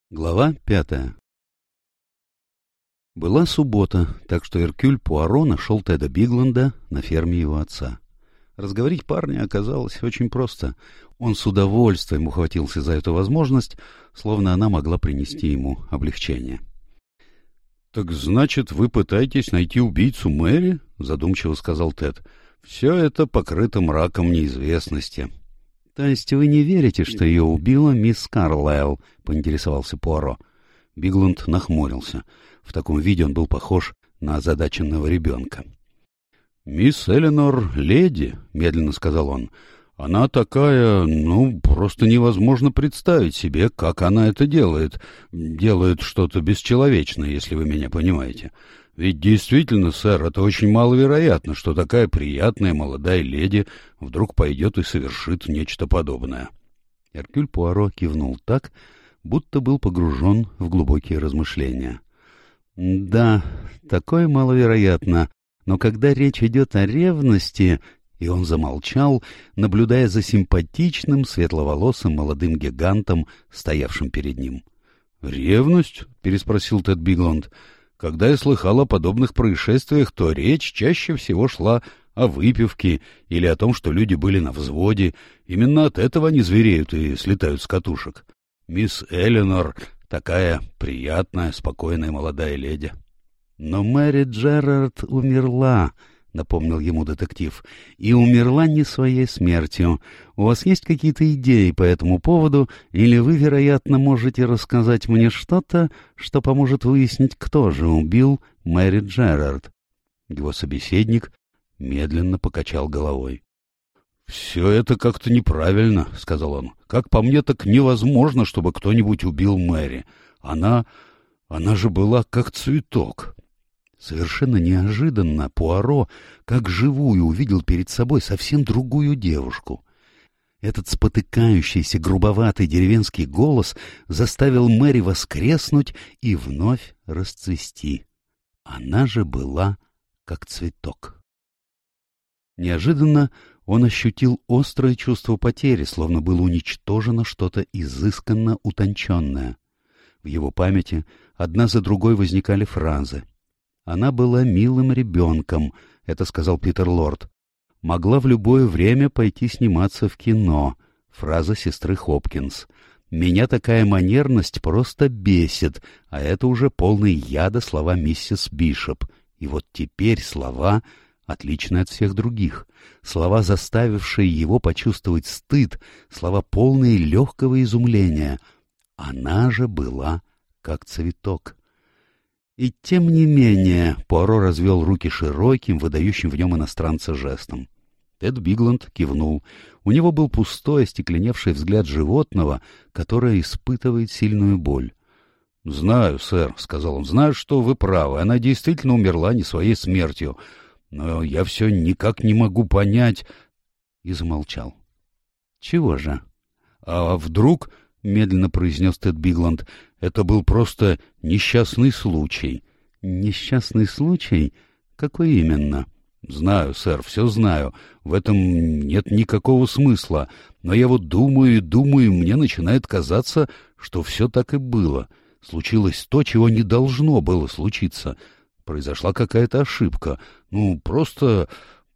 Глава 5. Была суббота, так что Эркюль Пуаро нашел Теда Бигленда на ферме его отца. Разговорить парня оказалось очень просто. Он с удовольствием ухватился за эту возможность, словно она могла принести ему облегчение. — Так значит, вы пытаетесь найти убийцу Мэри? — задумчиво сказал Тед. — Все это покрыто мраком неизвестности. — То есть вы не верите, что ее убила мисс Карлайл? — поинтересовался Пуаро. Бигленд нахмурился. В таком виде он был похож на озадаченного ребенка. — Мисс Эленор — леди, — медленно сказал он. — Она такая, просто невозможно представить себе, как она это делает. Делает что-то бесчеловечное, если вы меня понимаете. Ведь действительно, сэр, это очень маловероятно, что такая приятная молодая леди вдруг пойдет и совершит нечто подобное. Эркюль Пуаро кивнул так, будто был погружен в глубокие размышления. — Да, такое маловероятно, но когда речь идет о ревности... И он замолчал, наблюдая за симпатичным, светловолосым молодым гигантом, стоявшим перед ним. — Ревность? — переспросил Тед Бигленд. — Когда я слыхал о подобных происшествиях, то речь чаще всего шла о выпивке или о том, что люди были на взводе. Именно от этого они звереют и слетают с катушек. Мисс Эленор такая приятная, спокойная молодая леди. — Но Мэри Джерард умерла, — напомнил ему детектив, — и умерла не своей смертью. У вас есть какие-то идеи по этому поводу, или вы, вероятно, можете рассказать мне что-то, что поможет выяснить, кто же убил Мэри Джерард? Его собеседник медленно покачал головой. — Все это как-то неправильно, — сказал он. — Как по мне, так невозможно, чтобы кто-нибудь убил Мэри. Она же была как цветок. Совершенно неожиданно Пуаро, как живую, увидел перед собой совсем другую девушку. Этот спотыкающийся, грубоватый деревенский голос заставил Мэри воскреснуть и вновь расцвести. Она же была как цветок. Неожиданно он ощутил острое чувство потери, словно было уничтожено что-то изысканно утонченное. В его памяти одна за другой возникали фразы. Она была милым ребенком, это сказал Питер Лорд. Могла в любое время пойти сниматься в кино. Фраза сестры Хопкинс. Меня такая манерность просто бесит, а это уже полные яда слова миссис Бишоп. И вот теперь слова, отличные от всех других. Слова, заставившие его почувствовать стыд, слова, полные легкого изумления. Она же была как цветок. И тем не менее Пуаро развел руки широким, выдающим в нем иностранца жестом. Тед Бигленд кивнул. У него был пустой, остекленевший взгляд животного, которое испытывает сильную боль. — Знаю, сэр, — сказал он, — знаю, что вы правы. Она действительно умерла не своей смертью. Но я все никак не могу понять... И замолчал. — Чего же? — А вдруг... — медленно произнес Тед Бигленд, — это был просто несчастный случай. — Несчастный случай? Какой именно? — Знаю, сэр, все знаю. В этом нет никакого смысла. Но я вот думаю и думаю, и мне начинает казаться, что все так и было. Случилось то, чего не должно было случиться. Произошла какая-то ошибка. Просто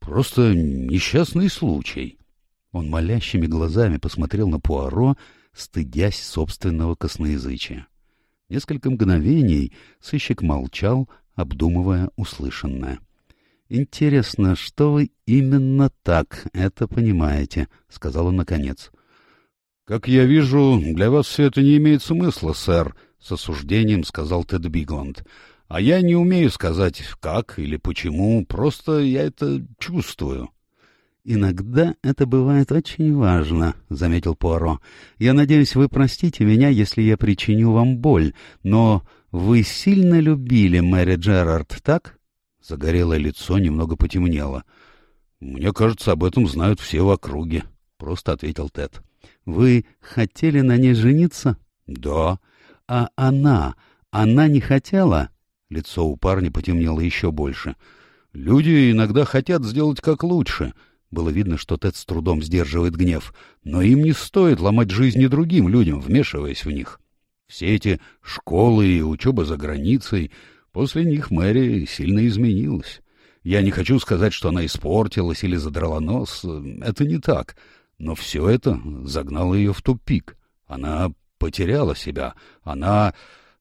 несчастный случай. Он молящими глазами посмотрел на Пуаро, стыдясь собственного косноязычия. Несколько мгновений сыщик молчал, обдумывая услышанное. — Интересно, что вы именно так это понимаете? — сказал он наконец. — Как я вижу, для вас все это не имеет смысла, сэр, — с осуждением сказал Тед Бигленд. — А я не умею сказать, как или почему, просто я это чувствую. — Иногда это бывает очень важно, — заметил Пуаро. — Я надеюсь, вы простите меня, если я причиню вам боль, но вы сильно любили Мэри Джерард, так? Загорелое лицо немного потемнело. — Мне кажется, об этом знают все в округе, — просто ответил Тед. — Вы хотели на ней жениться? — Да. — А она не хотела? Лицо у парня потемнело еще больше. — Люди иногда хотят сделать как лучше. Было видно, что Тед с трудом сдерживает гнев. Но им не стоит ломать жизни другим людям, вмешиваясь в них. Все эти школы и учеба за границей, после них Мэри сильно изменилась. Я не хочу сказать, что она испортилась или задрала нос, это не так, но все это загнало ее в тупик. Она потеряла себя, она,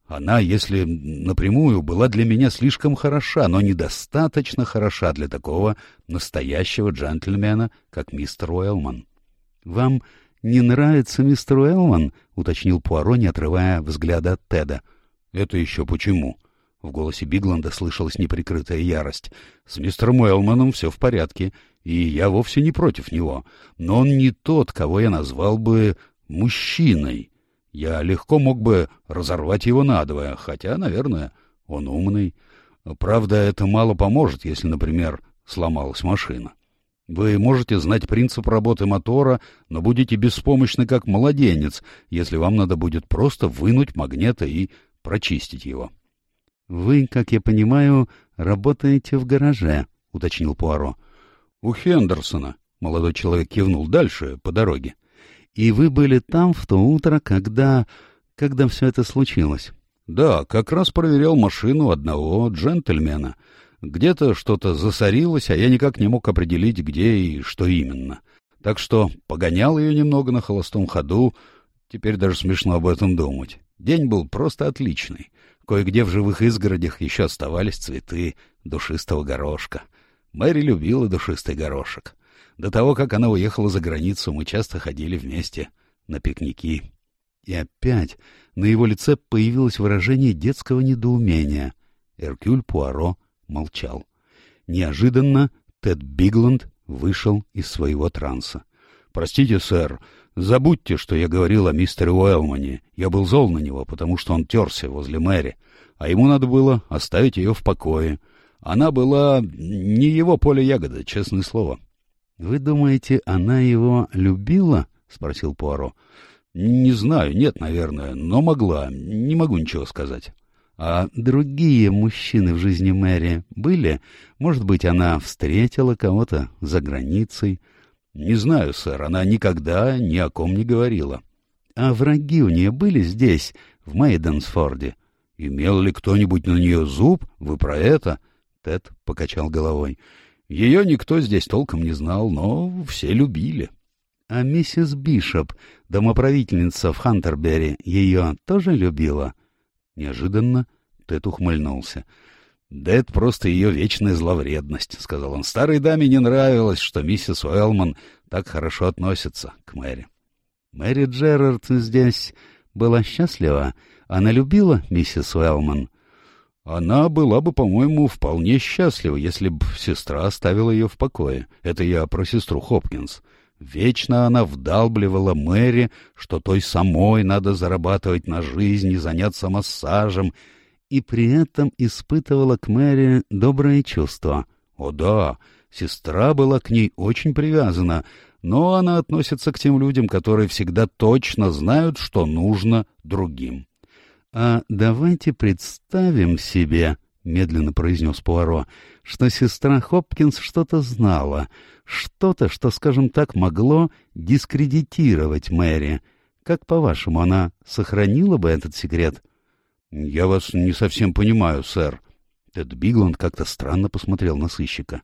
если напрямую, была для меня слишком хороша, но недостаточно хороша для такого настоящего джентльмена, как мистер Уэллман. — Вам не нравится мистер Уэллман? — уточнил Пуаро, не отрывая взгляда от Теда. — Это еще почему? В голосе Бигланда слышалась неприкрытая ярость. С мистером Уэллманом все в порядке, и я вовсе не против него, но он не тот, кого я назвал бы мужчиной. Я легко мог бы разорвать его надвое, хотя, наверное, он умный. Правда, это мало поможет, если, например, сломалась машина. Вы можете знать принцип работы мотора, но будете беспомощны, как младенец, если вам надо будет просто вынуть магнета и прочистить его. — Вы, как я понимаю, работаете в гараже, — уточнил Пуаро. — У Хендерсона. Молодой человек кивнул дальше, по дороге. — И вы были там в то утро, когда все это случилось? — Да, как раз проверял машину одного джентльмена. Где-то что-то засорилось, а я никак не мог определить, где и что именно. Так что погонял ее немного на холостом ходу. Теперь даже смешно об этом думать. День был просто отличный. Кое-где в живых изгородях еще оставались цветы душистого горошка. Мэри любила душистый горошек. До того, как она уехала за границу, мы часто ходили вместе на пикники. И опять на его лице появилось выражение детского недоумения. Эркюль Пуаро молчал. Неожиданно Тед Бигланд вышел из своего транса. — Простите, сэр, забудьте, что я говорил о мистере Уэллмане. Я был зол на него, потому что он терся возле Мэри, а ему надо было оставить ее в покое. Она была не его поле ягоды, честное слово. — Вы думаете, она его любила? — спросил Пуаро. — Не знаю, нет, наверное, но могла, не могу ничего сказать. — А другие мужчины в жизни Мэри были? Может быть, она встретила кого-то за границей? — Не знаю, сэр, она никогда ни о ком не говорила. — А враги у нее были здесь, в Мейденсфорде? — Имел ли кто-нибудь на нее зуб? Вы про это? Тед покачал головой. — Ее никто здесь толком не знал, но все любили. — А миссис Бишоп, домоправительница в Хантербери, ее тоже любила? Неожиданно Тед ухмыльнулся. — Да это просто ее вечная зловредность, — сказал он. Старой даме не нравилось, что миссис Уэллман так хорошо относится к Мэри. — Мэри Джерард здесь была счастлива? Она любила миссис Уэллман? — Она была бы, по-моему, вполне счастлива, если б сестра оставила ее в покое. Это я про сестру Хопкинс. Вечно она вдалбливала Мэри, что той самой надо зарабатывать на жизнь и заняться массажем, и при этом испытывала к Мэри добрые чувства. О да, сестра была к ней очень привязана, но она относится к тем людям, которые всегда точно знают, что нужно другим. — А давайте представим себе, — медленно произнес Пуаро, — что сестра Хопкинс что-то знала, что-то, что, скажем так, могло дискредитировать Мэри. Как, по-вашему, она сохранила бы этот секрет? — Я вас не совсем понимаю, сэр. Тед Бигланд как-то странно посмотрел на сыщика.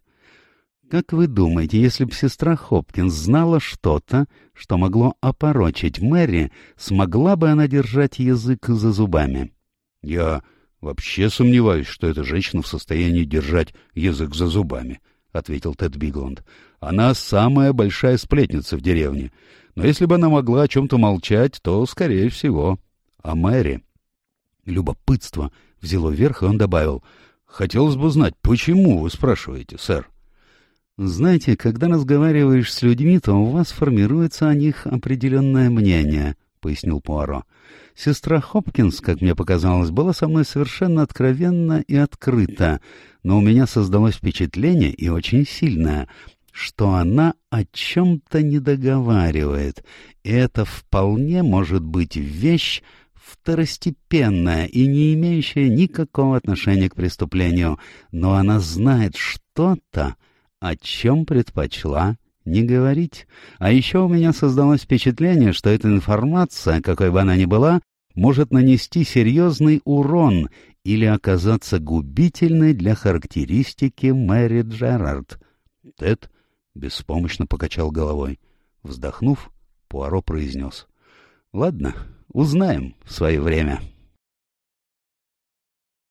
— Как вы думаете, если бы сестра Хопкинс знала что-то, что могло опорочить Мэри, смогла бы она держать язык за зубами? — Я вообще сомневаюсь, что эта женщина в состоянии держать язык за зубами, — ответил Тед Бигланд. — Она самая большая сплетница в деревне. Но если бы она могла о чем-то молчать, то, скорее всего, о Мэри. Любопытство взяло верх, и он добавил: — Хотелось бы знать, почему, вы спрашиваете, сэр? — Знаете, когда разговариваешь с людьми, то у вас формируется о них определенное мнение, — пояснил Пуаро. — Сестра Хопкинс, как мне показалось, была со мной совершенно откровенна и открыта, но у меня создалось впечатление, и очень сильное, что она о чем-то не договаривает, и это вполне может быть вещь второстепенная и не имеющая никакого отношения к преступлению, но она знает что-то, о чем предпочла не говорить. А еще у меня создалось впечатление, что эта информация, какой бы она ни была, может нанести серьезный урон или оказаться губительной для характеристики Мэри Джерард. Тед беспомощно покачал головой. Вздохнув, Пуаро произнес: — Ладно, узнаем в свое время.